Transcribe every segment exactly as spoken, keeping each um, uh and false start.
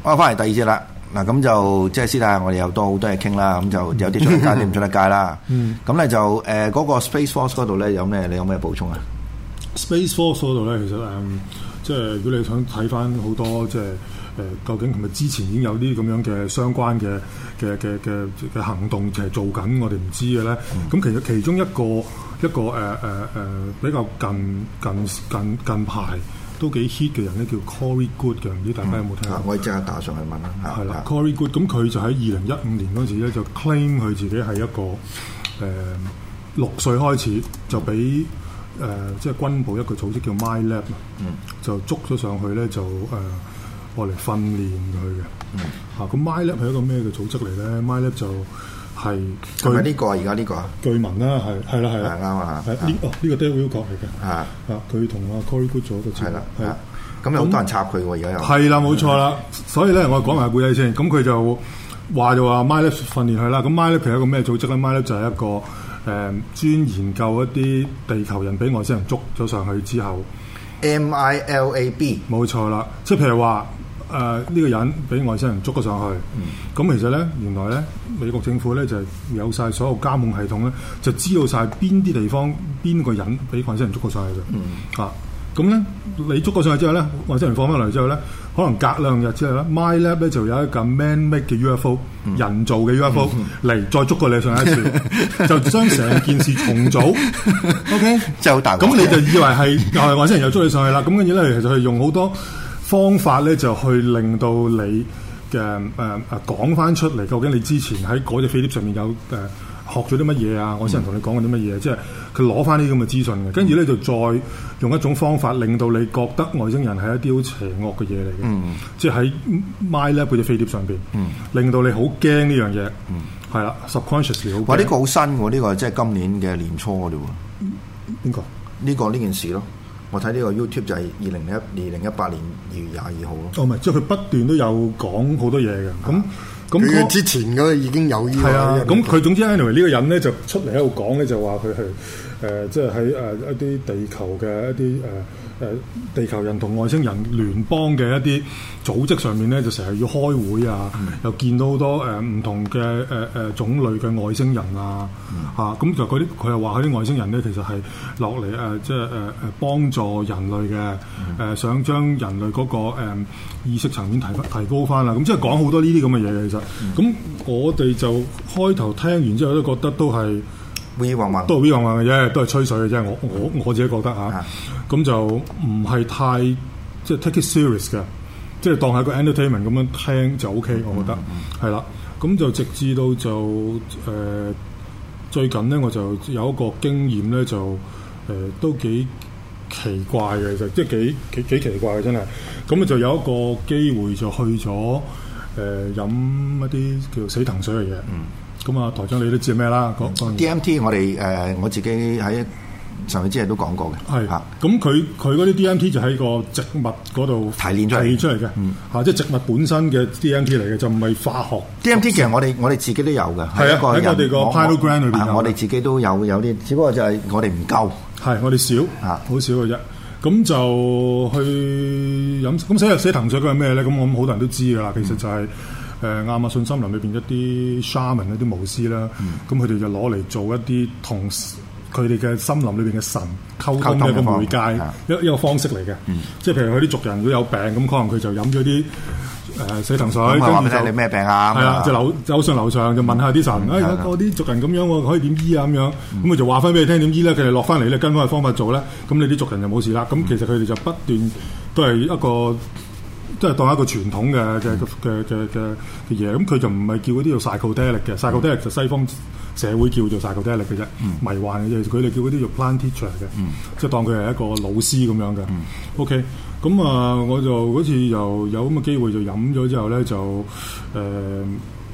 我翻嚟第二節啦。嗱，咁就即係私底下我哋有多好多嘢傾啦。咁就有啲出得街，啲唔出得街啦。咁咧就誒嗰、呃那個 Space Force 嗰度咧有咩？你有咩補充啊 ？Space Force 嗰度咧，其實誒、嗯，即係如果你想睇翻好多即係誒、呃，究竟係咪之前已經有啲咁樣嘅相關嘅嘅嘅嘅嘅行動係做緊，我哋唔知嘅咧。咁、嗯、其實其中一個一個誒誒誒比較近近近近排都幾 hit 嘅人咧，叫 Corey Good 嘅，唔知大家有冇聽過？ 我即刻打上去問啦。 係啦 ，Corey Good，咁佢就喺二零一五年嗰陣時咧，就 claim 佢自己係一個誒六歲開始就俾誒、呃、即係軍部一個組織叫 MyLab，嗯，就捉咗上去咧，就誒我嚟訓練佢嘅。嗯，嚇咁 MyLab 係一個咩嘅組織嚟咧 ？MyLab 就係係咪呢個啊？而家呢個啊？ 據聞啦，係係啦係啦， 啱啊！ 係呢哦呢個 Dale Wilcock 嚟嘅， 啊啊佢同阿 Corey Good 做一個節目， 係啦係啦，咁有好多人插佢喎，而家又係啦冇錯啦，所以咧我講埋故仔先，咁佢就話就話 MyLab 訓練佢啦，咁 MyLab 係一個咩組織咧 ？MyLab 就係一個誒專研究一啲地球人俾外星人捉咗上去之後 ，M I L A B 冇錯啦，即係譬如話。誒呢、呃這個人俾外星人捉咗上去，咁、嗯、其實咧原來咧美國政府咧就係有晒所有監控系統咧，就知道晒邊啲地方邊個人俾外星人捉過上去嘅。嗯、啊，咁咧你捉過上去之後咧，外星人放翻嚟之後咧，可能隔兩日之後咧 ，MyLab 咧就有一架 man-made 嘅 U F O，、嗯、人造嘅 U F O 嚟、嗯、再捉過你上一次，就將成件事重組。OK， 真係好大。咁你就以為係又係外星人又捉你上去啦？咁跟住咧，其實係用好多方法咧就去令到你嘅誒誒講翻出嚟，究竟你之前喺嗰隻飛碟上面有誒、呃、學咗啲乜嘢啊？我先人同你講過啲乜嘢，即係佢攞翻啲咁嘅資訊嘅，跟住咧就再用一種方法令到你覺得外星人係一啲好邪惡嘅嘢嚟嘅，嗯、即係喺 MyLab 嗰隻飛碟上邊，嗯、令到你好驚呢樣嘢，係啦、嗯、subconsciously 好驚。哇！呢、呢個好新喎，呢、呢個即係今年嘅年初嘅啫喎。邊個？呢個呢件事咯。我睇呢個 YouTube 就係二零一二零一八年二月廿二號咯。哦，唔係，即係佢不斷都有講好多嘢嘅。咁咁佢之前嗰個已經有呢個。係啊，咁佢總之 anyway 呢個人咧就出嚟喺度講咧，就話佢係誒，即係喺誒一啲地球嘅一啲誒誒地球人同外星人聯邦嘅一啲組織上面咧，就成日要開會啊，嗯、又見到好多誒唔、呃、同嘅誒誒種類嘅外星人啊，嚇咁、嗯啊、就嗰啲佢又話嗰啲外星人咧，其實係落嚟誒，即係誒誒幫助人類嘅，誒、嗯呃、想將人類嗰、那個、呃、意識層面提提高翻啦，咁即係講好多呢啲咁嘅嘢嘅其實，咁、嗯、我哋就開頭聽完之後都覺得都係。V 橫橫都係 V 橫橫嘅啫，都係吹水嘅啫。我我我自己覺得嚇，咁、啊、就唔係太即係 take it serious 嘅，即係當係個 entertainment 咁樣聽就 OK，我覺得係啦。咁、嗯嗯、就直至到就誒、呃、最近咧，我就有一個經驗咧，就誒、呃、都幾奇怪嘅，其實即係幾幾幾奇怪嘅真係。咁就有一個機會就去咗誒、呃、飲一啲叫死藤水嘅嘢。嗯咁啊，台長你都知係咩啦？講 D M T 我哋誒、呃、我自己喺上次之日都講過嘅。係嚇是，咁佢佢嗰啲 D M T 就喺個植物嗰度提煉出嚟，提出嚟嘅。嗯，嚇，即係植物本身嘅 D M T 嚟嘅，就唔係化學。D M T 其實我哋我哋自己都有嘅，係啊，喺我哋個 Pineal Gland 裏邊，我哋自己都有有啲，只不過就係我哋唔夠，係我哋少嚇，好少嘅啫。咁就去飲咁寫入寫藤水嗰係咩咧？咁我諗好多人都知㗎啦，其實就係、是。誒亞馬遜森林裏邊一啲 shaman 一啲巫師啦，咁佢哋就攞嚟做一啲同佢哋嘅森林裏邊嘅神溝通嘅一個媒介，一一個方式嚟嘅。嗯、即係譬如佢啲族人如果有病，咁可能佢就飲咗啲誒死藤水，跟住就你咩病啊？係啊，就樓走上樓上就問下啲神，誒嗰啲族人咁樣，可以點醫啊？咁樣，咁佢、嗯、就話翻俾你聽點醫咧。佢哋落翻嚟咧，跟翻個方法做咧，咁你啲族人就冇事啦。咁、嗯、其實佢哋就不斷都係一個。即係當一個傳統嘅嘅嘅嘅嘅嘅嘢，咁佢就唔係叫嗰啲做 psychedelic 嘅 psychedelic 就西方社會叫做 psychedelic 嘅啫，嗯、迷幻嘅啫。佢哋叫嗰啲做 plant teacher 嘅，嗯、即係當佢係一個老師咁樣嘅。嗯、OK，咁啊，我就嗰次又有咁嘅機會就飲咗之後咧，就誒、呃，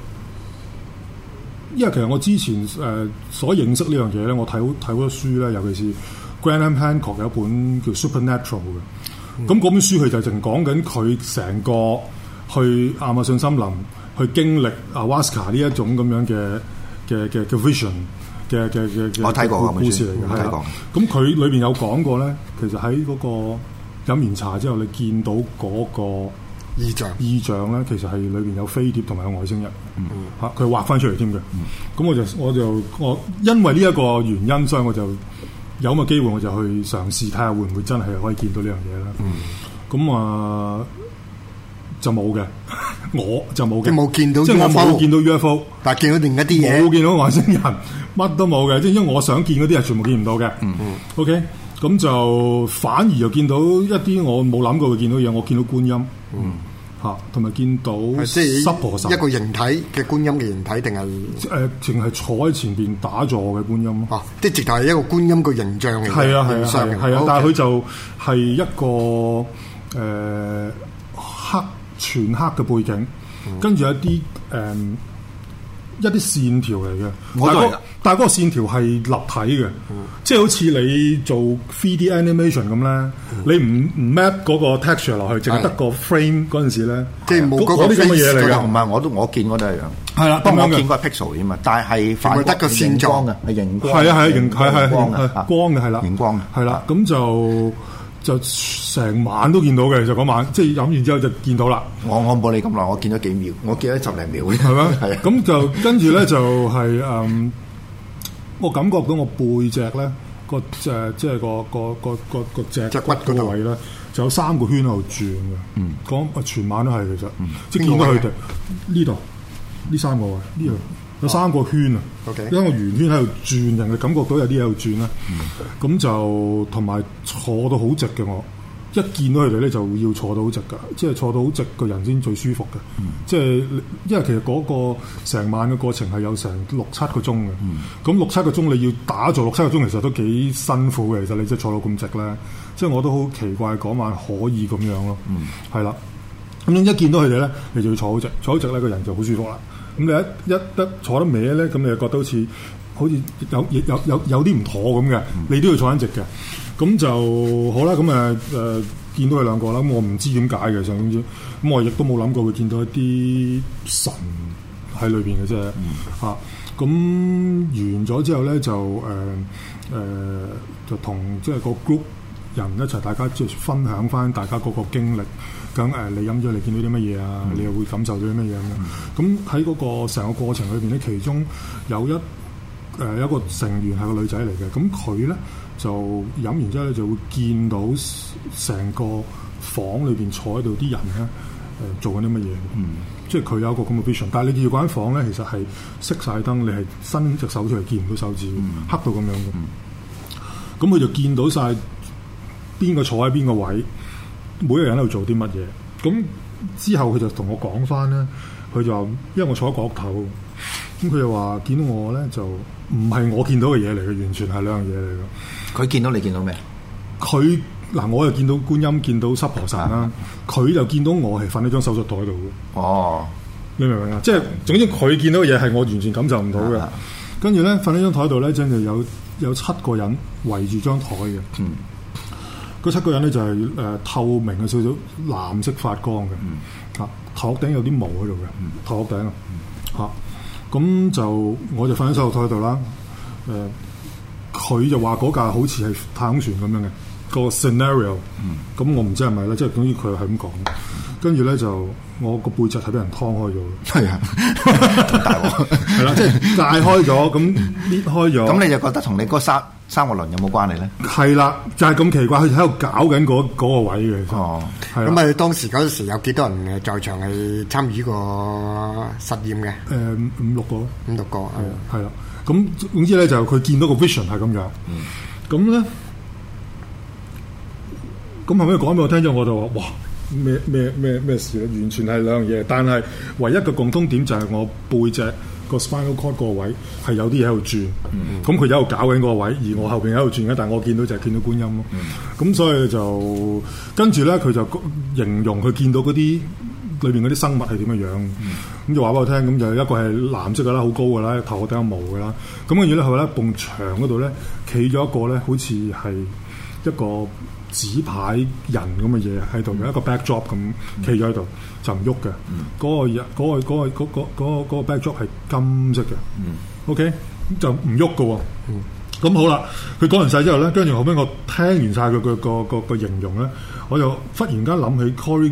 因為其實我之前誒、呃、所認識呢樣嘢咧，我睇好睇好多書咧，尤其是 Graham Hancock 有一本叫 Supernatural 嘅。咁嗰、嗯、本書佢就淨講緊佢成個去亞馬遜森林去經歷 Ayahuasca 呢一種咁樣嘅嘅嘅嘅 vision 嘅嘅嘅我睇過故事嚟嘅，係啦。咁佢裏邊有講過咧，其實喺嗰個飲完茶之後，你見到嗰個異象異象咧，其實係裏邊有飛碟同埋有外星人，嚇佢、嗯、畫翻出嚟添嘅。咁、嗯、我就我就我因為呢一個原因，所以我就有咁嘅機會，我就去嘗試睇下會唔會真係可以見到呢樣嘢啦。咁、嗯、啊就冇嘅，我就冇嘅， 即係冇見到 U F O， 即係我冇見到 U F O， 但係見到另一啲嘢， 冇見到外星人，乜都冇嘅。即係因為我想見嗰啲係全部見唔到嘅。嗯嗯，OK。咁就反而又見到一啲我冇諗過會見到嘢，我見到觀音，嗯嚇，同埋見到濕婆神， 一個形體嘅觀音嘅形體定係誒，淨係坐喺前邊打坐嘅觀音咯。 哦，即係直頭係一個觀音嘅形象嚟嘅， 係啊係啊係啊，係啊，但係佢就係一個誒黑全黑嘅背景，跟住一啲誒一啲線條嚟嘅，但係嗰但係嗰個線條係立體嘅，嗯、即係好似你做 three D animation 咁咧，嗯、你唔唔 map 嗰個 texture 落去，淨係得個 frame 嗰陣時咧， 即係冇嗰啲咁嘅嘢嚟嘅。 唔係，我都我見過都係樣。 係啦， 不過我見過 pixel 添嘛，但係反得個線狀嘅，係熒光。 係啊係啊，熒係係光嘅，光嘅係啦， 熒光係啦，咁就。就成晚都見到嘅，就嗰晚即係飲完之後就見到啦。 我我冇你咁耐，我見咗幾秒，我見咗十零秒。 係咩？ 係啊。 咁就跟住咧就係、是、誒、嗯，我感覺到我背脊咧個誒即係個個個個個脊骨嗰個位咧，就有三個圈喺度轉嘅。嗯，講全晚都係其實，嗯、即係見到佢哋呢度呢三個位呢度。有三個圈啊，一個圓圈喺度轉，人哋感覺到有啲喺度轉啦。咁、嗯、就同埋坐到好直嘅，我一見到佢哋咧就要坐到好直噶，即係坐到好直個人先最舒服嘅。嗯、即係因為其實嗰個成晚嘅過程係有成六七個鐘嘅。咁、嗯、六七個鐘你要打坐六七個鐘，其實都幾辛苦嘅。其實你即係坐到咁直咧，即係我都好奇怪嗰晚可以咁樣咯。係啦、嗯，咁一見到佢哋咧，你就要坐好直，坐好直咧個人就好舒服啦。咁你一一得坐得歪咧，咁你就覺得好似好似有有有有啲唔妥咁嘅，嗯、你都要坐緊直嘅。咁就好啦。咁誒誒見到佢兩個啦。咁我唔知點解嘅，總之咁我亦都冇諗過會見到一啲神喺裏邊嘅啫。嚇、嗯！咁、啊、完咗之後咧，就誒誒、呃呃、就同即係個 group 人一齊，大家即係分享翻大家嗰個經歷。咁誒、呃，你飲咗，你見到啲乜嘢啊？嗯、你又會感受到啲乜嘢咁樣？咁喺嗰個成個過程裏邊咧，其中有一誒、呃、有一個成員係個女仔嚟嘅。咁佢咧就飲完之後咧，就會見到成個房裏邊坐喺度啲人咧誒、呃、做緊啲乜嘢。嗯，即係佢有一個咁嘅 vision。但係你見嗰間房咧，其實係熄晒燈，你係伸隻手出嚟見唔到手指，嗯、黑到咁樣嘅。咁佢、嗯、就見到晒邊個坐喺邊個位。每一個人喺度做啲乜嘢？咁之後佢就同我講翻咧，佢就話因為我坐喺角頭，咁佢就話見到我咧就唔係我見到嘅嘢嚟嘅，完全係兩樣嘢嚟嘅。 佢見到你見到咩？ 佢嗱，我又見到觀音，見到濕婆神啦。佢、啊、就見到我係瞓喺張手術台度嘅。哦，你明唔明啊？即係總之佢見到嘅嘢係我完全感受唔到嘅。啊、跟住咧瞓喺張台度咧，真係有有七個人圍住張台嘅。嗯。嗰七個人咧就係、是、誒、呃、透明嘅少少藍色發光嘅，嚇、嗯、頭殼頂有啲毛喺度嘅，嗯、頭殼頂啊嚇，咁就我就瞓喺手術台度啦。誒、呃，佢就話嗰架好似係太空船咁樣嘅、那個 scenario，咁、嗯、我唔知係咪咧，即係總之佢係咁講。跟住咧就我個背脊係俾人劏開咗，係啊，大鑊係啦，即係解開咗，咁搣開咗。咁你就覺得同你嗰三三個輪有冇關係咧？係啦，就係、是、咁奇怪，佢喺度搞緊嗰嗰個位嘅。哦， 咁啊，當時嗰陣時有幾多人在場係參與個實驗嘅？誒、 呃，五六個，五六個，係啊， 係啦。咁總之咧就佢見到個 vision 係咁樣，咁咧、嗯，咁後尾講俾我聽咗，我就話哇！咩咩咩咩事咧？完全係兩樣嘢，但係唯一嘅共通點就係我背脊個 spinal cord 個位係有啲嘢喺度轉，咁佢喺度搞緊嗰個位，而我後邊喺度轉嘅，但係我見到就係見到觀音咯。咁、嗯、所以就跟住咧，佢就形容佢見到嗰啲裏邊嗰啲生物係點嘅樣，咁、嗯、就話俾我聽。咁就一個係藍色嘅啦，好高嘅啦，頭殼頂有毛嘅啦。咁跟住咧，佢咧埲牆嗰度咧企咗一個咧，好似係一個紙牌人咁嘅嘢喺度，有、嗯、一個 backdrop 咁企咗喺度，就唔喐嘅。嗰、嗯嗰個人、嗰、嗰個、嗰、嗰個、嗰、嗰個、嗰個嗰個 backdrop 係金色嘅。嗯、OK，就唔喐嘅。咁、嗯、好啦，佢講完晒之後咧，跟住後尾我聽完晒佢個個個個形容咧，我就忽然間諗起 Corey Good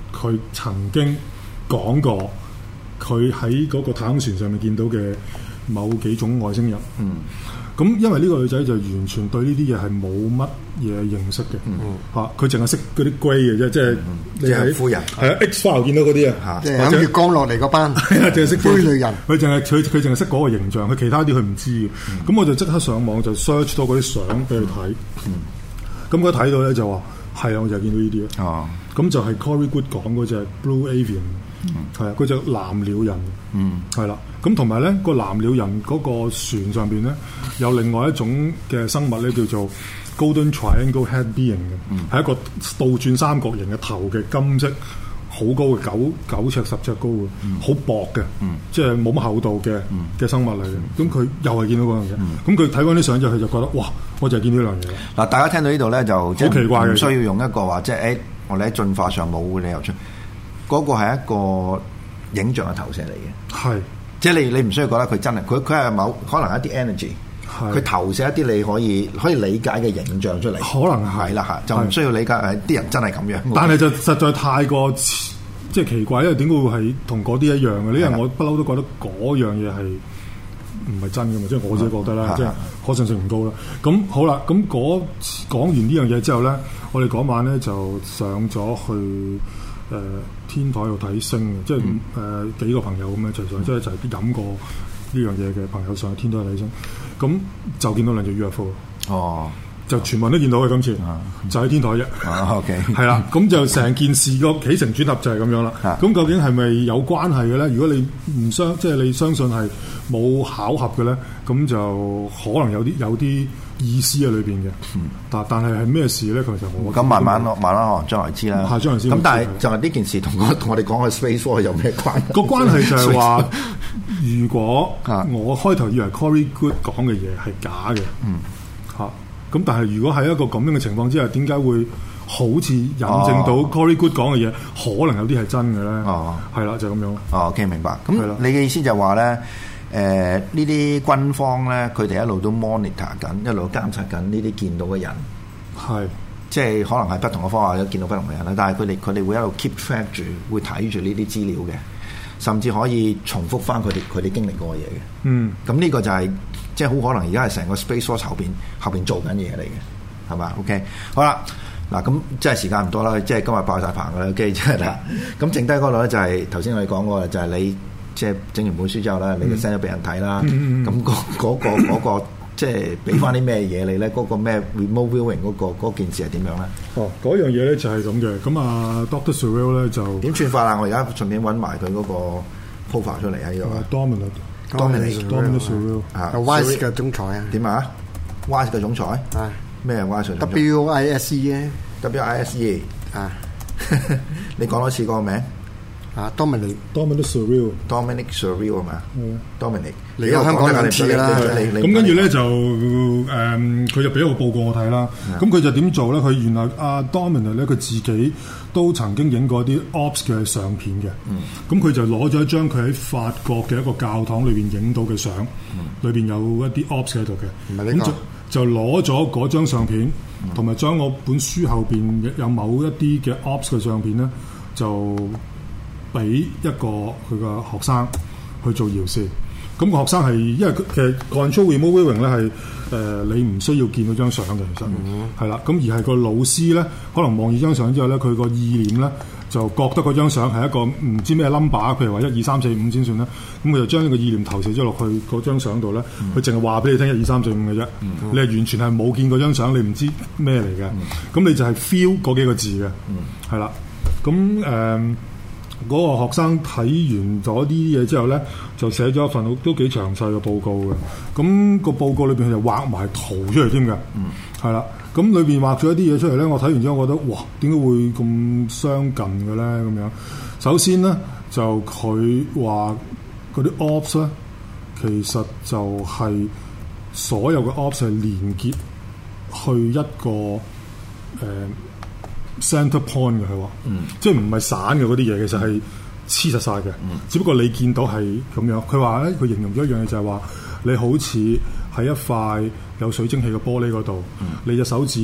佢曾經講過佢喺嗰個太空船上面見到嘅某幾種外星人。嗯。咁因為呢個女仔就完全對呢啲嘢係冇乜嘢認識嘅，嚇佢淨係識嗰啲龜嘅啫，即係你喺夫人係啊 X file 見到嗰啲啊， 即係諗住降落嚟嗰班， 係啊，淨係識灰女人， 佢淨係佢佢淨係識嗰個形象，佢其他啲佢唔知嘅。咁我就即刻上網就 search 多嗰啲相俾佢睇，咁佢睇到咧就話係啊，我就見到呢啲啊，哦，咁就係 Corey Goode 講嗰隻 Blue Avian。係啊，嗰隻藍鳥人，嗯，係啦，咁同埋咧個藍鳥人嗰個船上邊咧有另外一種嘅生物咧叫做 Golden Triangle Head Being 嘅，係、嗯、一個倒轉三角形嘅頭嘅金色，好高嘅九九尺十尺高嘅，好、嗯、薄嘅，嗯、即係冇乜厚度嘅嘅、嗯、生物嚟嘅。咁佢、嗯、又係見到嗰樣嘢，咁佢睇翻啲相之後，佢就覺得哇，我就係見到呢樣嘢啦。嗱，大家聽到呢度咧就好奇怪嘅，唔需要用一個話即係誒，我哋喺進化上冇理由出。嗰個係一個影像嘅投射嚟嘅，係是，即係你你唔需要覺得佢真係，佢佢係某可能一啲 energy，佢是投射一啲你可以可以理解嘅形象出嚟，可能係啦嚇，就唔需要理解誒啲人真係咁樣。但係就實在太過即係奇怪，因為點解會係同嗰啲一樣嘅？呢樣我不嬲都覺得嗰樣嘢係唔係真嘅嘛，即係我自己覺得啦，即係可信性唔高啦。咁好啦，咁講講完呢樣嘢之後咧，我哋嗰晚咧就上咗去誒。呃天台度睇星嘅，即係誒、嗯呃、幾個朋友咁樣一齊上，即係就係啲飲過呢樣嘢嘅朋友上去天台睇星，咁就見到兩隻 U F O。哦，就全部都見到嘅今次，啊、就喺天台啫。啊 OK，係啦，咁就成件事個起承轉合就係咁樣啦。咁、啊、究竟係咪有關係嘅咧？如果你唔相，即係你相信係冇巧合嘅咧，咁就可能有啲有啲意思喺裏邊嘅，嗯、但但係係咩事咧？其實我咁慢慢咯，慢慢咯，將來知啦。係將來知。咁但係就係呢件事同我同我哋講嘅 Space Force 有咩關係？個關係就係話，如果我開頭以為 Corey Goode 講嘅嘢係假嘅，嗯，嚇、啊，咁但係如果喺一個咁樣嘅情況之下，點解會好似引證到 Corey Goode 講嘅嘢，可能有啲係真嘅咧？哦，係啦，就咁、是、樣。哦，OK，明白。咁你嘅意思就係話咧？誒呢啲軍方咧，佢哋一路都 monitor 緊，一路監察緊呢啲見到嘅人，係是即係可能係不同嘅方法，有見到不同嘅人啦。但係佢哋佢哋會一路 keep track 住，會睇住呢啲資料嘅，甚至可以重複翻佢哋佢哋經歷過嘅嘢嘅。嗯，咁呢個就係、是、即係好可能而家係成個 Space Force 後邊後邊做緊嘢嚟嘅，係嘛 ？OK，好啦，嗱咁即係時間唔多啦，即係今日爆晒棚㗎啦，機真係啦。咁剩低嗰度咧就係頭先我哋講過，就係、是、你。即係整完本書之後咧，你就 send 咗俾人睇啦。咁嗰嗰個嗰個即係俾翻啲咩嘢你咧？嗰個咩 remote viewing 嗰個嗰件事係點樣咧？哦，嗰樣嘢咧就係咁嘅。咁啊，Doctor Surreal 咧就點串法啦？我而家順便揾埋佢嗰個 profile 出嚟喺呢度。Dominant，Dominant Surreal 啊 ，Wise 嘅總裁啊？點啊 ？Wise 嘅總裁啊？咩係 Wise 總裁 ？W I S E 咧 ？W I S E 啊？你講多次嗰個名？啊 ，Dominic，Dominic Surreal，Dominic Surreal 係嘛？嗯 ，Dominic，你有香港兩次啦。 咁跟住咧就誒，佢、嗯、就俾一個報告我睇啦。咁佢、嗯、就點做咧？佢原來阿 Dominic 咧，佢自己都曾經影過啲 Ops 嘅相片嘅。咁佢、嗯、就攞咗一張佢喺法國嘅一個教堂裏邊影到嘅相，裏邊、嗯、有一啲 Ops 喺度嘅。唔係呢個。就攞咗嗰張相片，同埋將我本書後邊有某一啲嘅 Ops 嘅相片咧，就俾一個佢個學生去做遙視，咁、那個學生係因為其實 control remote viewing 咧係誒你唔需要見到張相嘅，其實係啦，咁、mm hmm. 而係個老師咧可能望住張相之後咧，佢個意念咧就覺得嗰張相係一個唔知咩 number， 譬如話一二三四五先算啦，咁佢就將呢個意念投射咗落去嗰張相度咧，佢淨係話俾你聽一二三四五嘅啫，mm hmm. 你係完全係冇見過張相，你唔知咩嚟嘅，咁、mm hmm. 你就係 feel 嗰幾個字嘅，係啦、mm，咁、hmm. 誒。呃嗰個學生睇完咗啲嘢之後咧，就寫咗一份都幾詳細嘅報告嘅。咁、那個報告裏邊就畫埋圖出嚟添嘅，係啦、嗯。咁裏邊畫咗一啲嘢出嚟咧，我睇完之後我覺得哇，點解會咁相近嘅咧？咁樣首先咧就佢話嗰啲 ops 咧，其實就係所有嘅 ops 係連結去一個誒。呃center point 嘅佢話，嗯、即係唔係散嘅嗰啲嘢，其實係黐實晒嘅。嗯、只不過你見到係咁樣。佢話咧，佢形容咗一樣嘢就係話，你好似喺一塊有水蒸氣嘅玻璃嗰度，嗯、你隻手指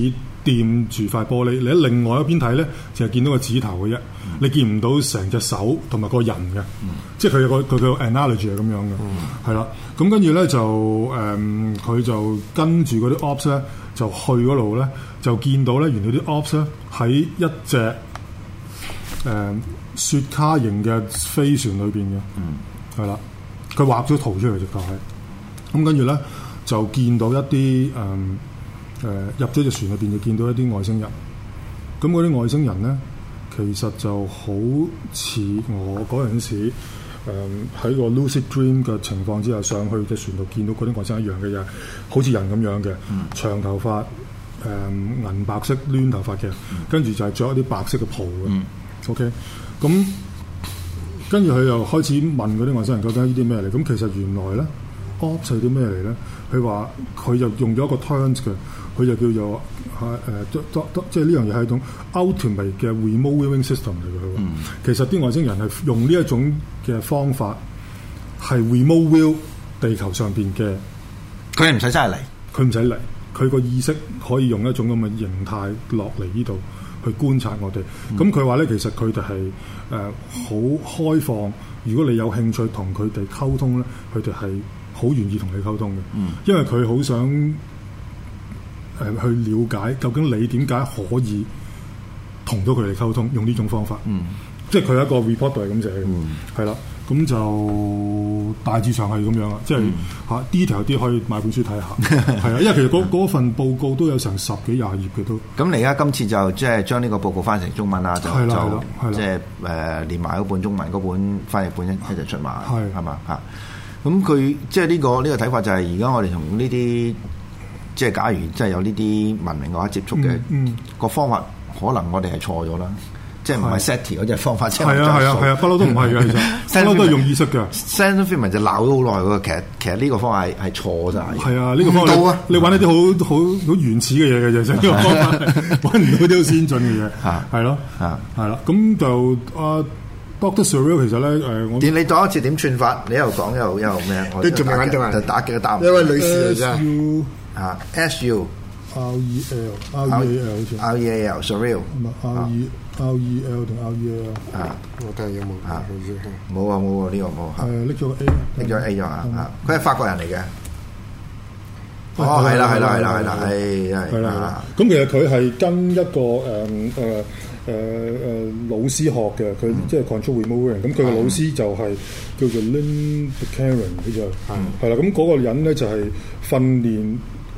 掂住塊玻璃，你喺另外一邊睇咧，就係見到個指頭嘅啫，嗯、你見唔到成隻手同埋個人嘅，嗯、即係佢有個佢個 analogy 係咁樣嘅，係啦、嗯。咁跟住咧就誒，佢、嗯、就跟住嗰啲 ops 咧，就去嗰度咧，就見到咧，原來啲 ops 咧喺一隻誒、嗯、雪茄型嘅飛船裏邊嘅，係啦、嗯，佢畫咗圖出嚟就係，咁跟住咧就見到一啲誒。嗯誒、呃、入咗隻船入邊就見到一啲外星人，咁嗰啲外星人咧，其實就好似我嗰陣時誒喺個 lucid dream 嘅情況之下上去隻船度見到嗰啲外星人一樣嘅嘢，好似人咁樣嘅，嗯、長頭髮誒、呃、銀白色攣頭髮嘅，嗯、跟住就係着一啲白色嘅袍嘅。嗯、OK，咁跟住佢又開始問嗰啲外星人究竟呢啲咩嚟？咁其實原來咧 ops 係啲咩嚟咧？佢話佢就用咗一個 terms 嘅。佢就叫做係誒，即係呢樣嘢係一種 ultimate 嘅 remote viewing system 嚟嘅。佢話、嗯、其實啲外星人係用呢一種嘅方法係 remote view 地球上邊嘅， 佢唔使真係嚟， 佢唔使嚟，佢個意識可以用一種咁嘅形態落嚟呢度去觀察我哋。咁佢話咧，其實佢哋係誒好開放，如果你有興趣同佢哋溝通咧，佢哋係好願意同你溝通嘅，嗯、因為佢好想。誒、呃、去了解究竟你點解可以同到佢哋溝通，用呢種方法，嗯、即係佢一個 report 係咁寫嘅，係啦、嗯，咁就大致上係咁樣啦，即係嚇 detail 啲可以買本書睇下，係啊，因為其實嗰嗰份報告都有成十幾廿頁嘅都。咁你而家今次就即係將呢個報告翻成中文啦，就就即係誒連埋嗰本中文嗰本翻譯本一一齊出埋，係係嘛嚇？咁佢即係呢個呢、呢個睇法就係而家我哋同呢啲。即係假如真係有呢啲文明嘅話接觸嘅、嗯嗯、個方法，可能我哋係錯咗啦。即係唔係 SETI 嗰隻方法，即係係啊係啊係啊，不嬲都唔係嘅，其實不嬲都係用意識嘅。 Sandler Freeman 就鬧咗好耐喎。其實其實呢個方法係係錯晒。係啊，呢、呢個方法你揾一啲好好好原始嘅嘢嘅啫，呢個方法揾唔到啲好先進嘅嘢。係係咯係係啦。咁就啊 Doctor Surreal 其實咧誒，我點你講一次點串法？你一路講一路一路咩？ 你仲未揾到啊？ 就打幾個答案。 一位女士嚟啫。 啊 ，S U R E L R E L 好似 R E A L surreal， 唔係 R E R E L 定 R E A L 啊？ 我睇下有冇啊？ 冇啊冇啊，呢個冇。 誒拎咗個 A， 拎咗 A 咗啊！啊，佢係法國人嚟嘅。哦，係啦係啦係啦係啦，係係啦。 咁其實佢係跟一個誒誒。誒誒、呃、老師學嘅，佢、嗯、即係 control remote viewing，咁佢嘅老師就係叫做 Lynn Buchanan，佢就係係啦，咁嗰個人咧就係訓練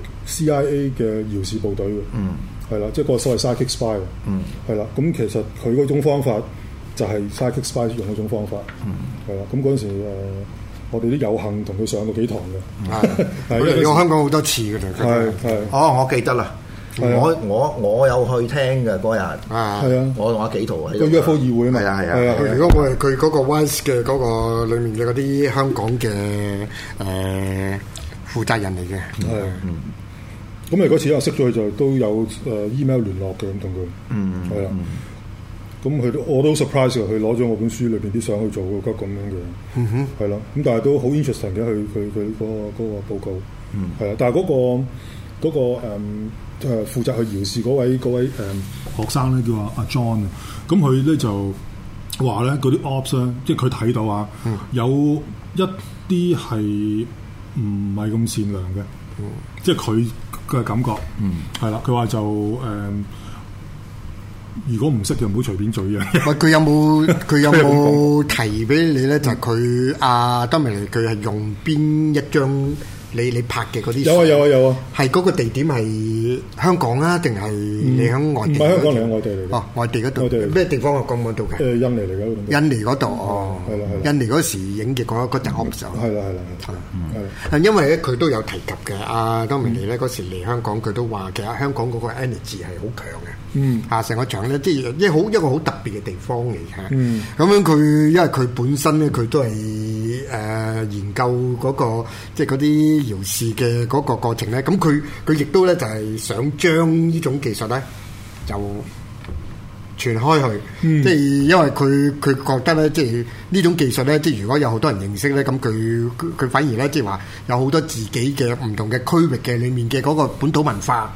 C I A 嘅遙視部隊嘅，係啦、嗯，即係嗰個所謂 psychic spy，係啦，咁、嗯、其實佢嗰種方法就係 psychic spy 用嗰種方法，係啦、嗯，咁嗰陣時誒、呃，我哋都有幸同佢上過幾堂嘅， 係因為我香港好多次嘅， 係係， 哦，我記得啦。我我我有去聽嘅嗰日， 啊，係啊， 我同阿紀陶喺個 U F O 議會啊嘛， 係啊係啊。 如果我係佢嗰個 Once 嘅嗰個裡面嘅嗰啲香港嘅誒負責人嚟嘅，係嗯。咁啊嗰次我識咗佢就都有誒 email 聯絡嘅咁同佢，嗯係啊。咁佢都我都 surprise 佢攞咗我本書裏邊啲相去做嗰個咁樣嘅，嗯哼，係咯。咁但係都好 interesting 嘅，佢佢佢嗰個嗰個報告，嗯係啊。但係嗰個嗰個誒。誒負責去遙視嗰位嗰位誒、嗯、學生咧叫阿阿 John 啊，咁佢咧就話咧嗰啲 ops 咧，即係佢睇到啊，嗯、有一啲係唔係咁善良嘅，嗯、即係佢嘅感覺，係啦、嗯，佢話就誒、嗯，如果唔識就唔好隨便嘴啊。 喂，佢有冇佢有冇提俾你咧？就係佢阿 Dominic佢係用邊一張？你你拍嘅嗰啲有啊有啊有啊， 係嗰個地點係香港啊，定係你喺外地？ 唔係香港嚟，喺外地嚟嘅。 哦，外地嗰度。咩地方啊？講唔到嘅。 誒，印尼嚟嘅。 印尼嗰度哦，係啦係啦。印尼嗰時影嘅嗰嗰隻 ops。 係啦係啦係。 係。因為咧，佢都有提及嘅。阿當明尼咧嗰時嚟香港，佢都話其實香港嗰個 energy 係好強嘅。嗯。啊，成個場咧，即係一好一個好特別嘅地方嚟嘅。嗯。咁樣佢因為佢本身咧，佢都係誒研究嗰個即係嗰啲。遙視嘅嗰個過程咧，咁佢佢亦都咧就係想將呢種技術咧就傳開去，嗯、即係因為佢佢覺得咧，即係呢種技術咧，即係如果有好多人認識咧，咁佢佢反而咧即係話有好多自己嘅唔同嘅區域嘅裡面嘅嗰個本土文化，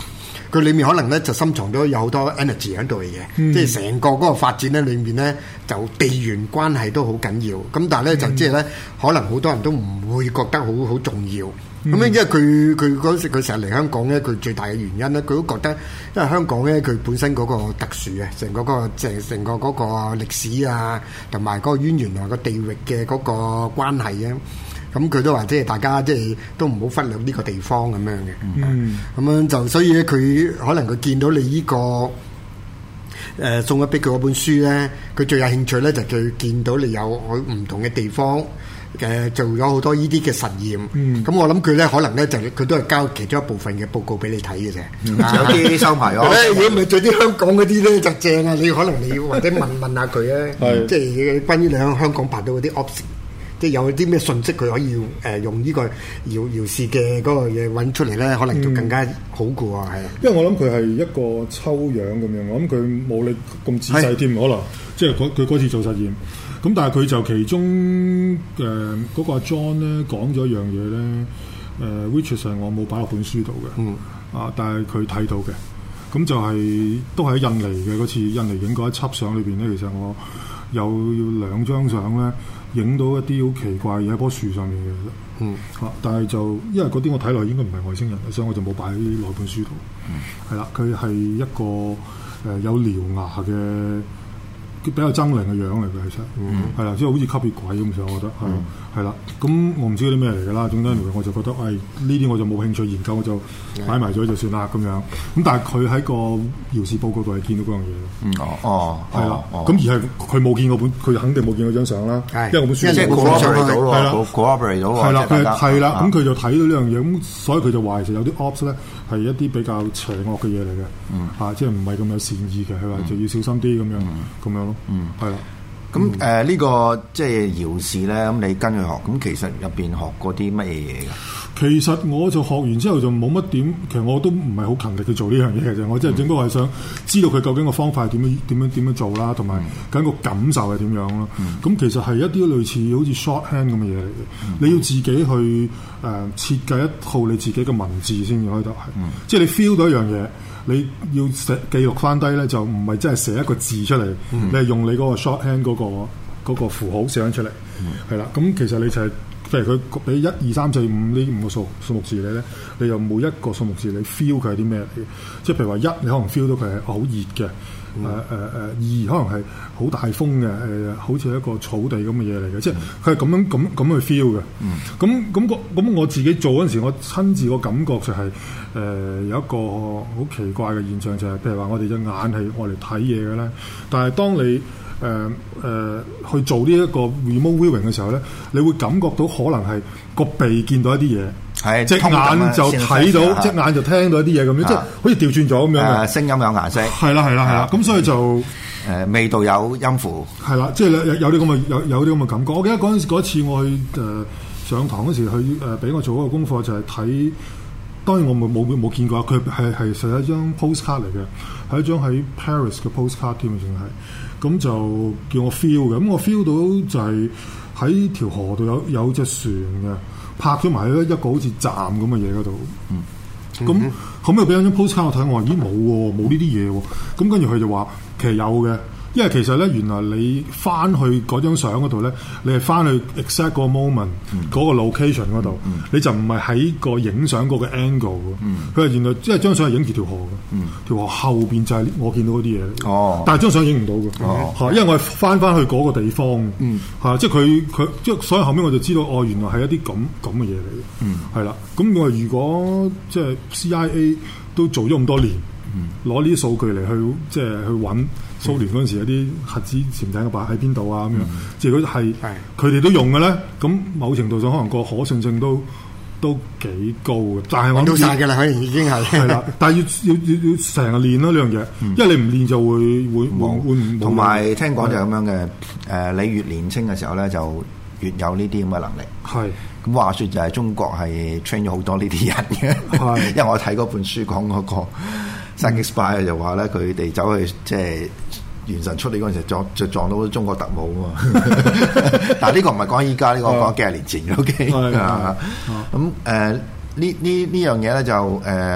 佢裡面可能咧就深藏咗有好多 energy 喺度嚟嘅，嗯、即係成個嗰個發展咧裏面咧就地緣關係都好緊要。咁但係咧就即係咧，可能好多人都唔會覺得好好重要。咁咧、嗯，因為佢佢嗰時佢成日嚟香港咧，佢最大嘅原因咧，佢都覺得，因為香港咧佢本身嗰個特殊嘅，成個嗰個成成個嗰個歷史啊，同埋嗰個淵源同埋個地域嘅嗰個關係啊，咁佢都話即係大家即係都唔好忽略呢個地方咁樣嘅。嗯，咁樣就所以咧，佢可能佢見到你呢個誒送咗俾佢嗰本書咧，佢最有興趣咧就佢見到你有唔同嘅地方。誒做咗好多呢啲嘅實驗，咁、嗯、我諗佢咧可能咧就佢都係交其中一部分嘅報告俾你睇嘅啫， 嗯啊、有啲收埋咗。 如果唔係做啲香港嗰啲咧就正啊！你可能你或者問問下佢咧，即係關於你喺香港拍到嗰啲 ops， 即係有啲咩信息佢可以誒、呃、用呢個遙遙視嘅嗰個嘢揾出嚟咧，可能就更加好嘅喎，係、嗯。 因為我諗佢係一個抽樣咁樣，我諗佢冇你咁仔細添，可能即係佢嗰次做實驗。咁但係佢就其中誒嗰、呃那個阿 John 咧講咗一樣嘢咧，誒、呃、which 係我冇擺落本書度嘅，嗯、啊，但係佢睇到嘅，咁就係、是、都係喺印尼嘅嗰次印尼影嗰一輯相裏邊咧，其實我有兩張相咧影到一啲好奇怪嘢喺棵樹上面嘅，嗯，啊，但係就因為嗰啲我睇落應該唔係外星人，所以我就冇擺喺落本書度，係啦、嗯，佢係一個誒、呃、有獠牙嘅。比較猙獰嘅樣嚟嘅，其實係啦，即係好似吸血鬼咁上，我覺得係係啦。咁我唔知嗰啲咩嚟㗎啦。總之我就覺得，誒呢啲我就冇興趣研究，我就擺埋咗就算啦咁樣。咁但係佢喺個遙視報告度係見到嗰樣嘢咯。哦哦，係啦。咁而係佢冇見過本，佢肯定冇見過張相啦。因為我本書即係 corroborate 到咯，係啦 corroborate 到係啦，係啦。咁佢就睇到呢樣嘢，咁所以佢就話其實有啲 ops 咧係一啲比較邪惡嘅嘢嚟嘅，嚇，即係唔係咁有善意嘅。佢話就要小心啲咁樣，咁樣。嗯，係啦。 咁誒呢個即係遙視咧，咁你跟佢學，咁其實入邊學過啲乜嘢嘢㗎？ 其實我就學完之後就冇乜點，其實我都唔係好勤力去做呢樣嘢嘅啫。我真係只不過係想知道佢究竟個方法係點樣點樣點樣做啦，同埋究竟個感受係點樣啦。咁、嗯、其實係一啲類似好似 shorthand 咁嘅嘢嚟嘅。嗯、你要自己去誒、呃、設計一套你自己嘅文字先至可以得係。嗯、即係你 feel 到一樣嘢。你要寫記錄翻低咧，就唔係真係寫一個字出嚟，嗯、你係用你嗰個 shorthand 嗰、嗰個嗰個符號寫翻出嚟，係啦、嗯。咁其實你就係、是，譬如佢俾一二三四五呢五個數數目字你咧，你就每一個數目字你 feel 佢係啲咩嚟嘅？即係譬如話一，你可能 feel 到佢係好熱嘅。誒誒誒，二可能係好大風嘅，誒、呃、好似一個草地咁嘅嘢嚟嘅，嗯、即係佢係咁樣咁咁去 feel 嘅。咁咁個咁我自己做嗰陣時，我親自個感覺就係、是、誒、呃、有一個好奇怪嘅現象，就係、是、譬如話我哋隻眼係我嚟睇嘢嘅咧，但係當你誒誒、呃呃、去做呢一個 remote viewing 嘅時候咧，你會感覺到可能係個鼻見到一啲嘢。係隻眼就睇到，隻眼就聽到一啲嘢咁樣，即係好似調轉咗咁樣嘅。聲音有顏色，係啦係啦係啦。咁所以就誒味道有音符，係啦，即係有有啲咁嘅有有啲咁嘅感覺。我記得嗰陣時嗰次我去誒上堂嗰時，去誒俾我做嗰個功課就係睇。當然我冇冇冇見過，佢係係實係一張 postcard 嚟嘅，係一張喺 Paris 嘅 postcard 添啊，仲係。咁就叫我 feel 嘅，咁我 feel 到就係喺條河度有有隻船嘅。拍咗埋喺一個好似站咁嘅嘢嗰度，咁後尾俾咗張 postcard 我睇，我話咦冇喎，冇呢啲嘢喎，咁跟住佢就話其實有嘅。因為其實咧，原來你翻去嗰張相嗰度咧，你係翻去 exact 個 moment 嗰個 location 嗰度，嗯、你就唔係喺個影相嗰個 angle 嘅。佢係、嗯、原來即係張相係影住條河嘅，條、嗯、河後邊就係我見到嗰啲嘢。哦，但係張相影唔到嘅，哦、因為我係翻翻去嗰個地方，嚇、嗯，即係佢佢即係所以後面我就知道，哦，原來係一啲咁咁嘅嘢嚟嘅，係啦、嗯。咁我話如果即係 C I A 都做咗咁多年。攞呢啲數據嚟去即係去揾蘇聯嗰陣時有啲核子潛艇嘅擺喺邊度啊咁樣，即係如果係佢哋都用嘅咧，咁某程度上可能個可信性都都幾高嘅。但係我都晒嘅啦，可能已經係係啦，但係要要要要成日練咯呢樣嘢，因為你唔練就會會會會唔同埋聽講就咁樣嘅。誒，你越年輕嘅時候咧，就越有呢啲咁嘅能力。係咁話説就係中國係 train 咗好多呢啲人嘅，因為我睇嗰本書講嗰個。Psychic Spy 就話咧，佢哋走去即係元神出嚟嗰陣時撞就撞到中國特務啊嘛！但係呢個唔係講依家，呢個講幾廿年前嘅 OK 啊。咁誒呢呢呢樣嘢咧就誒，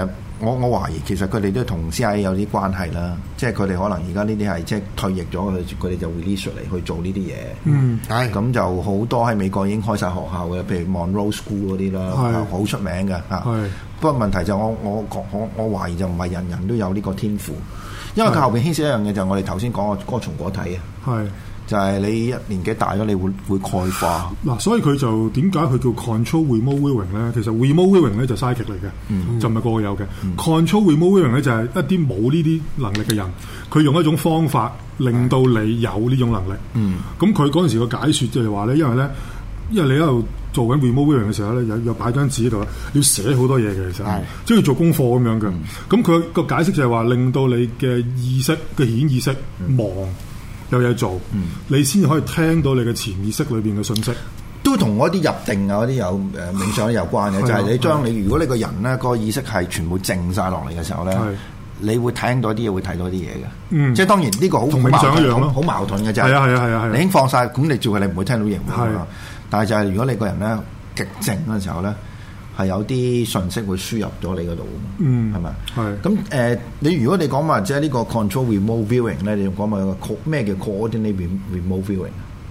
我我懷疑其實佢哋都同 C I A 有啲關係啦，即係佢哋可能而家呢啲係即係退役咗，佢佢哋就 release 出嚟去做呢啲嘢。 嗯， 係咁就好多喺美國已經開晒學校嘅，譬如 Monroe School 嗰啲啦，好出名嘅嚇。係，不過問題就我我我我懷疑就唔係人人都有呢個天賦，因為佢後邊牽涉一樣嘢就係我哋頭先講個嗰個松果體啊。係。就係你一年紀大咗，你會會鈣化。嗱， 所以佢就點解佢叫 control remote viewing 咧？其實 remote viewing 咧就 psychic 嚟嘅，嗯、就唔係個個有嘅。嗯、control remote viewing 咧就係一啲冇呢啲能力嘅人，佢用一種方法令到你有呢種能力。咁佢嗰陣時個解説就係話咧，因為咧，因為你喺度做緊 remote viewing 嘅時候咧，有有擺張紙喺度，要寫好多嘢嘅，其實，即係要做功課咁樣嘅。咁佢個解釋就係話，令到你嘅意識嘅顯意識忙。有嘢做，嗯、你先可以聽到你嘅潛意識裏邊嘅信息， 都同嗰啲入定啊嗰啲有誒冥想有關嘅，就係你將你如果你個人咧個意識係全部靜晒落嚟嘅時候咧，你會聽到啲嘢，會睇到啲嘢嘅。嗯，即係當然呢個好同冥想一樣咯，好矛盾嘅就係。係啊係啊係啊係。你已經放晒，咁你照佢，你唔會聽到嘢。係。但係就係如果你個人咧極靜嘅時候咧，係有啲信息會輸入咗你嗰度，嗯，係咪？係。咁誒，你如果你講話即係呢個 control remote viewing 咧，你講話個咩叫 coordinate remote viewing？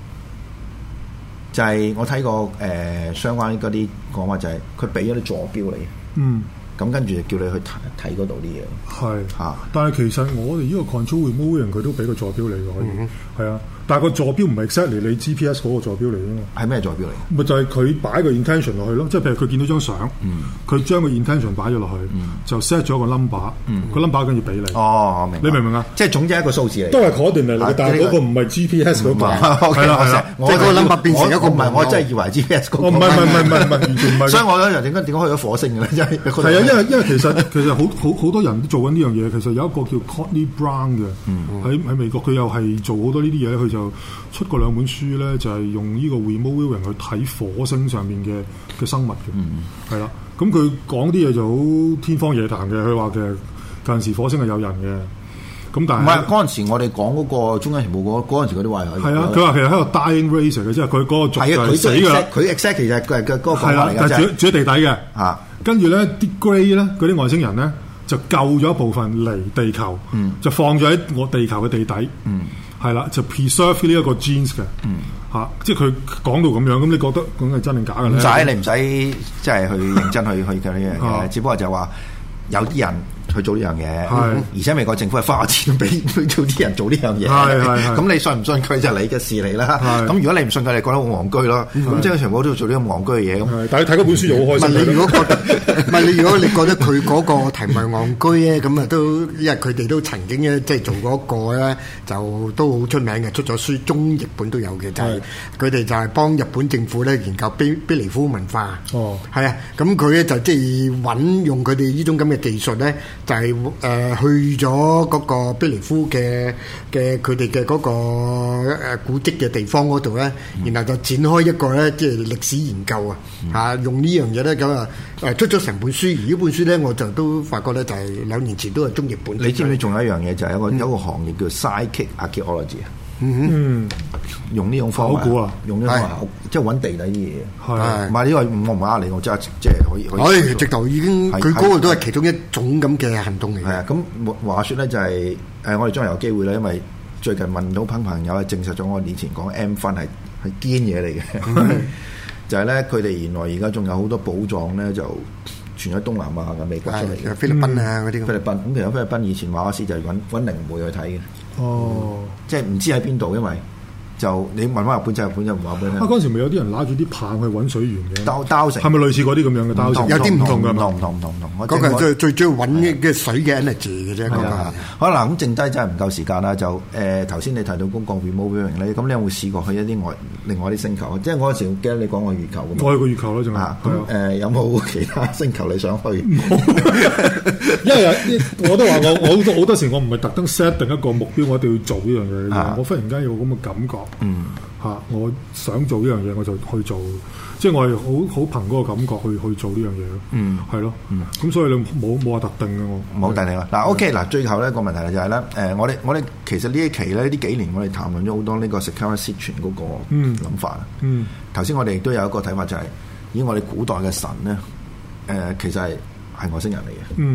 就係我睇過誒相關嗰啲講話，就係佢俾咗啲坐標你，嗯，咁跟住就叫你去睇睇嗰度啲嘢。係嚇， 但係其實我哋呢個 control remote viewing佢都俾個坐標你嘅，可以係啊。但係個坐標唔係 exactly 你 G P S 嗰個坐標嚟㗎嘛？ 係咩坐標嚟？ 咪就係佢擺個 intention 落去咯，即係譬如佢見到張相，佢、嗯、將個 intention 擺咗落去，嗯、就 set 咗個 number，個 number 跟住俾你。哦，明。你明唔明啊？ 即係總之一個數字嚟。 都係嗰段嚟嘅，但係嗰個唔係 G P S 嗰個。係啦係啦， 即係嗰個 number 變成一個唔係，我真係以為 G P S 嗰個。 唔係唔係唔係唔係完全唔係。 所以我覺得點解點解去咗火星嘅咧？真係。 係啊，因為因為其實其實好好好多人都做緊呢樣嘢。其實有一個叫 Courtney Brown 嘅，喺喺美國佢又係做好多呢啲嘢咧，佢就出過兩本書咧，就係、是、用呢個 remote viewing 去睇火星上面嘅嘅生物嘅，係啦、嗯。咁佢講啲嘢就好天方夜譚嘅。佢話嘅近時火星係有人嘅，咁但係唔係嗰陣時我哋講嗰個中央情報嗰嗰陣時嗰啲話係啊。佢話其實喺度 dying race 嘅，即係佢嗰個族係死㗎。 佢 exact 其實係嘅嗰個講法嚟嘅， 但係住住喺地底嘅嚇。跟住咧啲 grey 咧嗰啲外星人咧就救咗一部分嚟地球，嗯、就放咗喺我地球嘅地底。嗯係啦，就 preserve 呢一個 genes 嘅，嚇、嗯啊，即係佢講到咁樣，咁你覺得咁係真定假嘅咧？唔使，你唔使即係去認真去去嘅呢樣嘢，只不過就話有啲人去做呢樣嘢，而且美國政府係花錢俾做啲人做呢樣嘢，咁你信唔信佢就係你嘅事嚟啦。咁如果你唔信佢，你覺得好戇居咯。咁即係全部都要做呢咁戇居嘅嘢。咁但係睇嗰本書就好開心。 你如果覺得唔係你如果你覺得佢嗰個題目戇居咧，咁啊都因為佢哋都曾經咧即係做過一個咧，就都好出名嘅，出咗書，中日本都有嘅，就係佢哋就係幫日本政府咧研究卑卑彌呼文化。哦，係啊，咁佢咧就即係揾用佢哋呢種咁嘅技術咧。就係、是、誒、呃、去咗嗰個卑彌呼嘅嘅佢哋嘅嗰個誒古蹟嘅地方嗰度咧，嗯、然後就展開一個咧即係歷史研究啊嚇、嗯，用呢樣嘢咧咁啊誒出咗成本書，而呢本書咧我就都發覺咧就係兩年前都係中譯本。 你知唔知仲有一樣嘢就係、是、一個、嗯、有一個行業叫 psychic archaeology 啊？嗯，用呢種方法，用呢種方法，即係揾地底啲嘢。係，唔係呢個我唔呃你，我真係即係可以可以。 可以直頭已經，佢嗰個都係其中一種咁嘅行動嚟。 係啊，咁話説咧就係誒，我哋將來有機會咧，因為最近問到朋朋友係證實咗我以前講 M 分係係堅嘢嚟嘅，就係咧佢哋原來而家仲有好多寶藏咧，就傳喺東南亞嘅美國出嚟嘅， 菲律賓啊嗰啲。 菲律賓咁其實菲律賓以前馬克思就係揾揾靈媒去睇嘅。哦，即係唔知喺邊度，因為就你問翻日本就日本就唔話俾你聽。啊， 嗰陣時咪有啲人攞住啲棒去揾水源嘅， 兜兜成係咪類似嗰啲咁樣嘅兜成？ 有啲唔同嘅， 唔同唔同唔同唔同。 嗰個最最主要揾嘅水嘅 energy 嘅啫。 好啦，咁剩低真係唔夠時間啦。就誒頭先你提到公共 remote viewing咧，咁你有冇試過去一啲外另外啲星球？即係我嗰時記得你講過月球咁。 我去過月球啦，仲係咁誒？有冇其他星球你想去？ 因為我都話我我好多好多時我唔係特登 set 定一個目標，我一定要做呢樣嘢。啊、我忽然間有咁嘅感覺，嗯嚇、啊，我想做呢樣嘢我就去做，即係我係好好憑嗰個感覺去去做呢樣嘢咯。嗯，係咯，嗯，咁所以你冇冇話特定嘅我冇特定啊。嗱，OK，嗱，最後咧個問題就係、是、咧，誒、呃，我哋我哋其實呢一期咧呢幾年我哋談論咗好多呢個 security situation 嗰個諗法。嗯，頭先、嗯、我哋亦都有一個睇法就係、是，以我哋古代嘅神咧，誒、呃，其實係係外星人嚟嘅。嗯。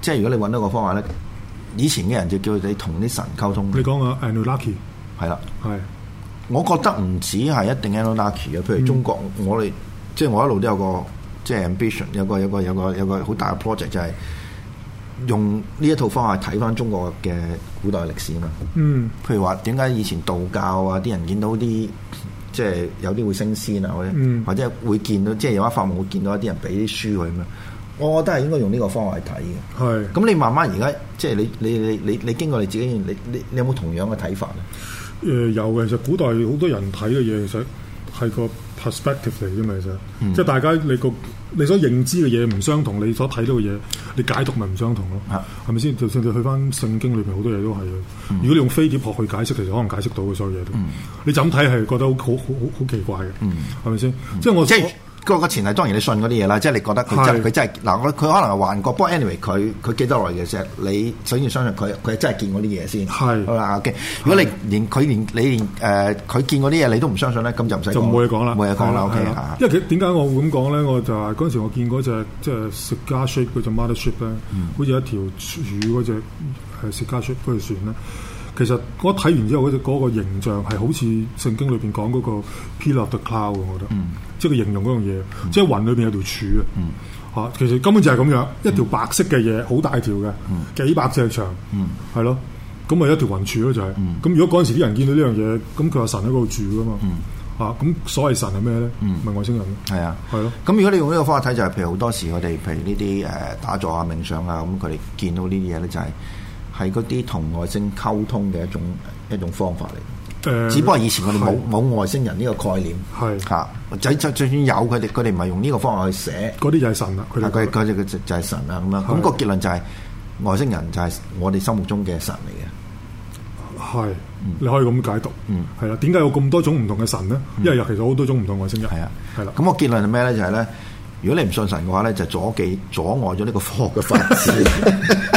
即係如果你揾到個方法咧，以前嘅人就叫你同啲神溝通。 你講啊 Anunnaki 係啦， 係。 我覺得唔止係一定 Anunnaki 嘅，譬如中國，嗯、我哋即係我一路都有個即係 ambition，有個有個有個有個好大嘅 project 就係用呢一套方法睇翻中國嘅古代歷史嘛。嗯，譬如話點解以前道教啊啲人見到啲即係有啲會升仙啊，或者、嗯、或者會見到即係有一發夢會見到一啲人俾啲書佢咁樣。我覺得係應該用呢個方法去睇嘅。係。咁你慢慢而家即係你你你你你經過你自己，你你你有冇同樣嘅睇法咧？ 誒、呃、有嘅，其實古代好多人睇嘅嘢，其實係個 perspective 嚟啫嘛，其實、嗯、即係大家你個你所認知嘅嘢唔相同，你所睇到嘅嘢，你解讀咪唔相同咯，係咪先？就算你去翻聖經裏邊好多嘢都係嘅。嗯、如果你用飛碟學去解釋，其實可能解釋到嘅所有嘢都。嗯、你就咁睇係覺得好好好好奇怪嘅，係咪先？嗯、即係我即係。 個個前提當然你信嗰啲嘢啦，即係你覺得佢真佢真係嗱，我佢可能係幻覺，不過 anyway 佢佢記得落嚟嘅啫。你首先要相信佢，佢係真係見過啲嘢先。係好啦，OK。如果你連佢連你連誒佢見過啲嘢你都唔相信咧，咁就唔使就冇嘢講啦，冇嘢講啦。OK 啊。 因為點解我會咁講咧？我就係嗰陣時我見嗰隻即係 cigar ship 嗰隻 mother ship 咧，好似一條魚嗰隻係 cigar ship 嗰條船咧。其實我睇完之後嗰隻嗰個形象係好似聖經裏邊講嗰個 pillar of the cloud，我覺得，嗯、即係佢形容嗰樣嘢，嗯、即係雲裏邊有條柱啊，嚇、嗯，其實根本就係咁樣，一條白色嘅嘢，好大條嘅，嗯、幾百尺長，係、嗯、咯，咁咪一條雲柱咯就係、是，咁、嗯、如果嗰陣時啲人見到呢樣嘢，咁佢話神喺嗰度住噶嘛，嚇、嗯，咁、啊、所謂神係咩咧？咪、嗯、外星人咯，係啊，係咯。 咁如果你用呢個方法睇，就係、是、譬如好多時我哋譬如呢啲誒打坐啊、冥想啊，咁佢哋見到呢啲嘢咧就係、是。係嗰啲同外星溝通嘅一種一種方法嚟，誒、呃，只不過以前我哋冇冇外星人呢個概念，係嚇，就就就算有佢哋，佢哋唔係用呢個方法去寫， 嗰啲就係神啦，佢哋佢佢就就係神啦咁樣，咁、那個結論就係、是、外星人就係我哋心目中嘅神嚟嘅， 係，你可以咁解讀，嗯，係啦，點解有咁多種唔同嘅神咧？因為其實好多種唔同外星人，係啊，係啦，咁個結論係咩咧？就係、是、咧，如果你唔信神嘅話咧，就阻忌阻礙咗呢個科學嘅發展。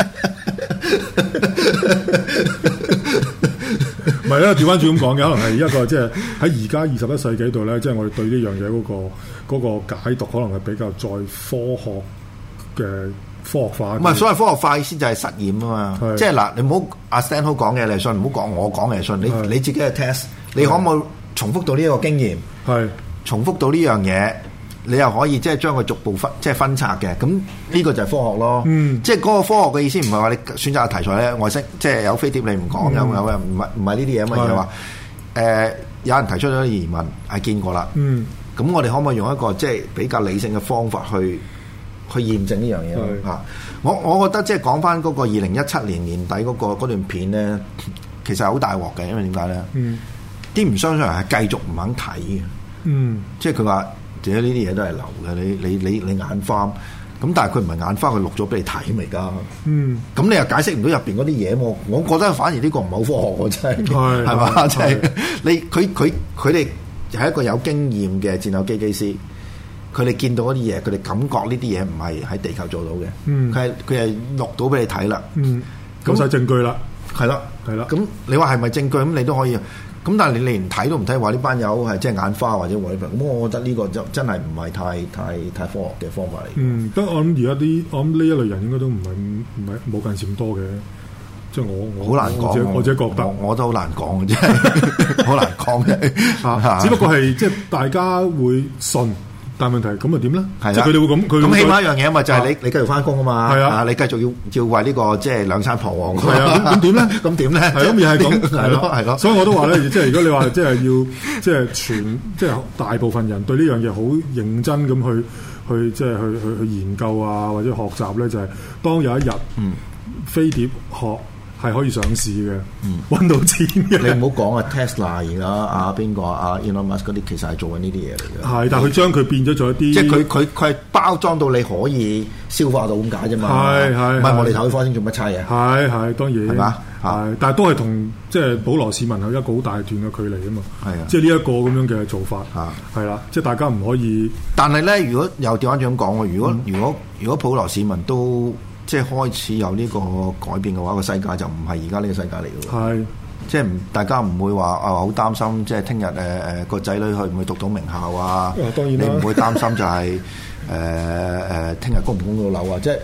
唔係啦，調翻轉咁講嘅，可能係一個即係喺而家二十一世紀度咧，即係我哋對呢樣嘢嗰個嗰個解讀，可能係比較再科學嘅科學化。唔係所謂科學化意思就係實驗啊嘛，即係嗱，你唔好阿 Stan 好講嘅你信，唔好講我講嘅信，你你自己嘅 test， 你可唔可以重複到呢一個經驗？係重複到呢樣嘢。你又可以即係將佢逐步分即係分拆嘅，咁呢個就係科學咯。嗯，即係嗰個科學嘅意思唔係話你選擇嘅題材咧，外星即係有飛碟你唔講、嗯、有有唔係唔係呢啲嘢啊嘛，而係話誒有人提出咗疑問係見過啦。嗯，咁我哋可唔可以用一個即係比較理性嘅方法去去驗證呢樣嘢咧？嚇，我我覺得即係講翻嗰個二零一七年年底嗰、嗰個嗰段片咧，其實係好大鑊嘅，因為點解咧？嗯，啲唔相信人係繼續唔肯睇嘅。嗯，即係佢話。而且呢啲嘢都係流嘅，你你你你眼花咁，但係佢唔係眼花，佢錄咗俾你睇嚟㗎。嗯，咁你又解釋唔到入邊嗰啲嘢喎？我覺得反而呢個唔係好科學喎，真係係嘛？即係你佢佢佢哋係一個有經驗嘅戰鬥機機師，佢哋見到嗰啲嘢，佢哋感覺呢啲嘢唔係喺地球做到嘅。嗯，佢係佢係錄到俾你睇啦。嗯， 咁晒證據啦， 係啦係啦。咁你話係咪證據？咁你都可以。咁但係你連睇都唔睇，話呢班友係即係眼花或者 whatever，咁我覺得呢個就真係唔係太太太科學嘅方法嚟。嗯， 不過我諗而家啲我諗呢一類人應該都唔係唔係冇近時咁多嘅，即係我我好難講， 我自己覺得我，我都好難講嘅啫，好難講嘅。 只不過係即係大家會信。但問題咁啊點咧？即係佢哋會咁，佢咁起碼一樣嘢啊嘛，就係你你繼續翻工啊嘛，係啊，你繼續要要為呢個即係兩餐彷徨。 係啊，咁點咧？ 咁點咧？ 係咁又係咁， 係咯係咯。 所以我都話咧，即係如果你話即係要即係全即係大部分人對呢樣嘢好認真咁去去即係去去去研究啊或者學習咧，就係當有一日嗯飛碟學係可以上市嘅，揾、嗯、到錢嘅。 你唔好講啊 Tesla 而家啊邊個啊 Elon Musk 嗰啲，其實係做緊呢啲嘢嚟嘅。 係，但係佢將佢變咗做一啲， 即係佢佢佢係包裝到你可以消化到咁解啫嘛。係係，唔係我哋投去火星做乜差嘢？ 係係，當然係嘛。係，但係都係同即係普羅市民係一個好大段嘅距離啊嘛。係啊，即係呢一個咁樣嘅做法啊，係啦，即係大家唔可以。 但係咧，如果又調翻轉咁講喎，如果、嗯、如果如果普羅市民都即係開始有呢個改變嘅話，個世界就唔係而家呢個世界嚟嘅。係是，即係唔大家唔會話啊好擔心，即係聽日誒誒個仔女去唔去讀到名校啊？當然你唔會擔心就係誒誒聽日供唔供到樓啊？即係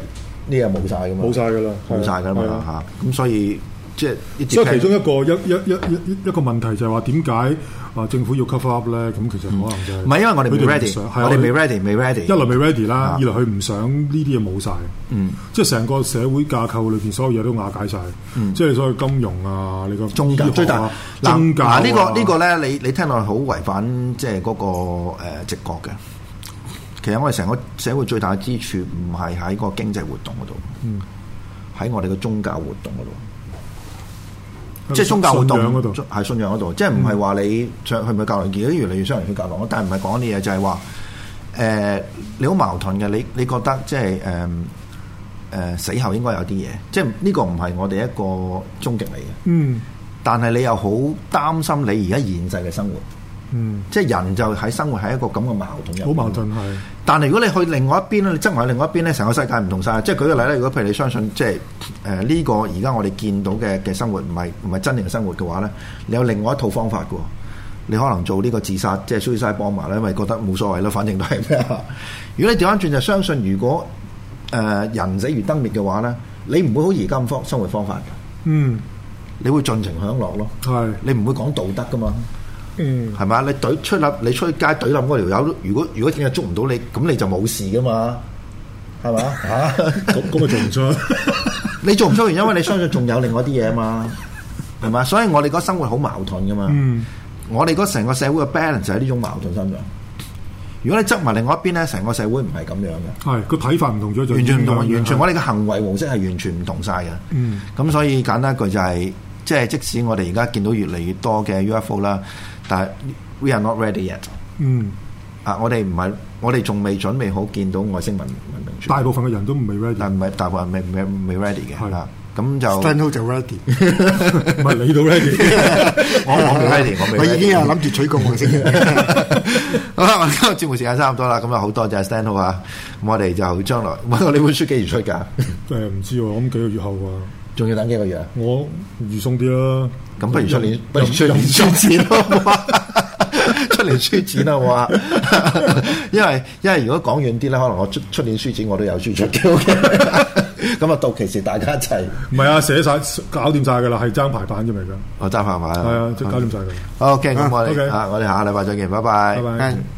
呢個冇晒㗎嘛， 冇晒㗎啦， 冇晒㗎嘛嚇。咁所以即係， 所以其中一個一一一一一個問題就係話點解啊政府要 cover up 咧？咁其實可能就係唔係因為我哋未 ready，我哋未 ready，未 ready。一來未 ready 啦，二來佢唔想呢啲嘢冇晒。 嗯， 即係成個社會架構裏邊所有嘢都瓦解晒。 嗯， 即係所謂金融啊，你個宗教最大宗教啊， 呢個呢個咧，你你聽落好違反即係嗰個誒直覺嘅。其實我哋成個社會最大嘅支柱唔係喺個經濟活動嗰度， 嗯， 喺我哋嘅宗教活動嗰度。即係宗教活動嗰度，係信仰嗰度，即係唔係話你上去唔去教堂，而家越嚟越少人去教堂。但係唔係講啲嘢，就係話誒你好矛盾嘅。你你覺得即係誒誒死後應該有啲嘢，即係呢個唔係我哋一個終極嚟嘅。 嗯，但係你又好擔心你而家現世嘅生活。 嗯， 即係人就喺生活喺一個咁嘅矛盾入。 好矛盾係。 但係如果你去另外一邊咧，你側埋另外一邊咧，成個世界唔同晒。即係舉個例咧，如果譬如你相信即係誒呢個而家我哋見到嘅嘅生活唔係唔係真正嘅生活嘅話咧，你有另外一套方法嘅。你可能做呢個自殺，即係 suicide bomber 咧，因為覺得冇所謂咯，反正都係咩啊？如果你調翻轉就相信，如果誒、呃、人死如燈滅嘅話咧，你唔會好而家咁方生活方法嘅。 嗯， 你會盡情享樂咯。 係， 你唔會講道德噶嘛。 嗯， 係咪？你懟出笠，你出街懟冧嗰條友，如果如果聽日捉唔到你，咁你就冇事噶嘛，係嘛？嚇， 咁咁咪做唔出？ 你做唔出，原因為你相信仲有另外啲嘢啊嘛，係嘛？所以我哋嗰生活好矛盾噶嘛。 嗯， 我哋嗰成個社會嘅 balance 就喺呢種矛盾身上。如果你執埋另外一邊咧，成個社會唔係咁樣嘅。 係個睇法唔同咗，就完全唔同，完全我哋嘅行為模式係完全唔同晒嘅。 嗯， 咁所以簡單一句就係、是，即係即使我哋而家見到越嚟越多嘅 U F O 啦。但係 we are not ready yet。 嗯， 啊，我哋唔係，我哋仲未準備好見到外星文文明。 大部分嘅人都唔未 ready， 但唔係大部分未未未 ready 嘅。係啦，咁就 Stanhope 就 ready， 唔係你都 ready， 我我未 ready，我未。 我已經係諗住取個外星人。 好啦，我今日節目時間差唔多啦，咁啊好多謝 Stanhope 啊，咁我哋就將來，我呢本書幾時出㗎？ 誒唔知喎，我諗幾個月後啊。 仲要等幾個月啊？ 我預鬆啲啦， 咁不如出年，不如出年書展咯，出年書展啦，好啊！因為因為如果講遠啲咧，可能我出出年書展我都有書出嘅，咁啊到期時大家一齊。 唔係啊，寫晒搞掂晒㗎啦，係爭排版啫嘛，而家。 我爭排版啊！ 係啊，即係搞掂晒㗎。 OK，咁我哋啊，我哋下個禮拜再見，拜拜。 拜拜。